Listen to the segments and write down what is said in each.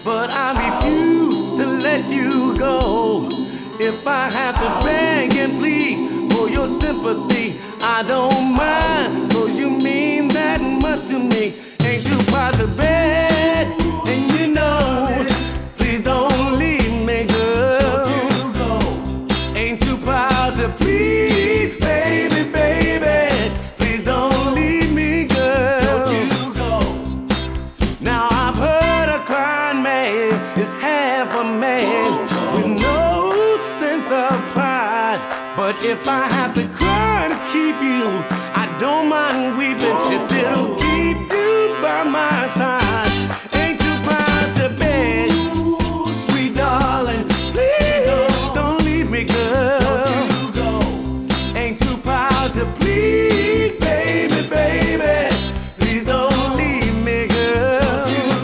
but I refuse to let you go. If I have to beg and plead for your sympathy, I don't mind, 'cause you mean that much to me. Ain't too proud to beg, and you know, please don't leave me, girl. Ain't too proud to plead, baby, baby, please don't leave me, girl. Now I've heard a crying man is half a man with no sense of pride. But if I have to cry to keep you, I don't mind weeping if it'll keep you by my side. Ain't too proud to beg, sweet darling, please don't leave me, girl. Ain't too proud to plead, baby, baby, please don't leave me, girl.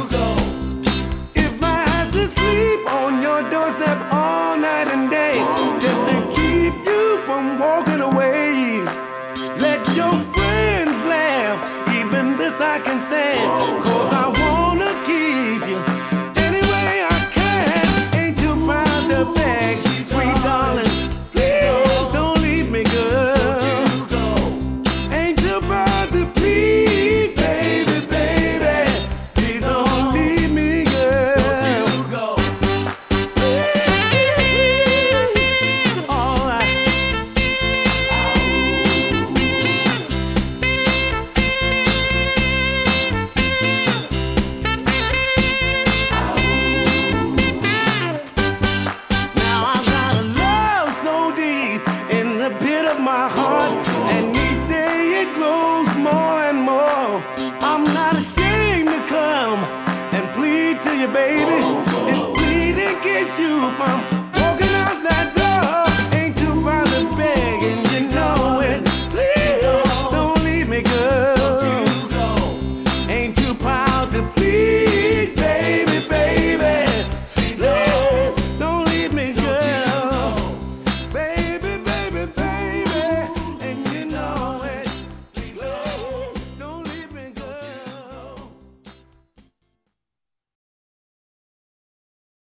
If I have to sleep on your doorstep all night and day, just to keep you from walking away, let your friends laugh, even this I can stand, 'cause I wanna keep you any way I can. Ain't too proud to beg, sweet darling, please don't leave me, girl. Ain't too proud to plead, baby, baby, please don't leave me, girl. All right. Now I've got a love so deep in the pit of my heart, and each day it grows more and more. I'm not ashamed to come and plead to you, baby. If pleading keeps you from walking out that door, ain't too proud to beg, and you know it. Please don't leave me, girl. Ain't too proud to plead.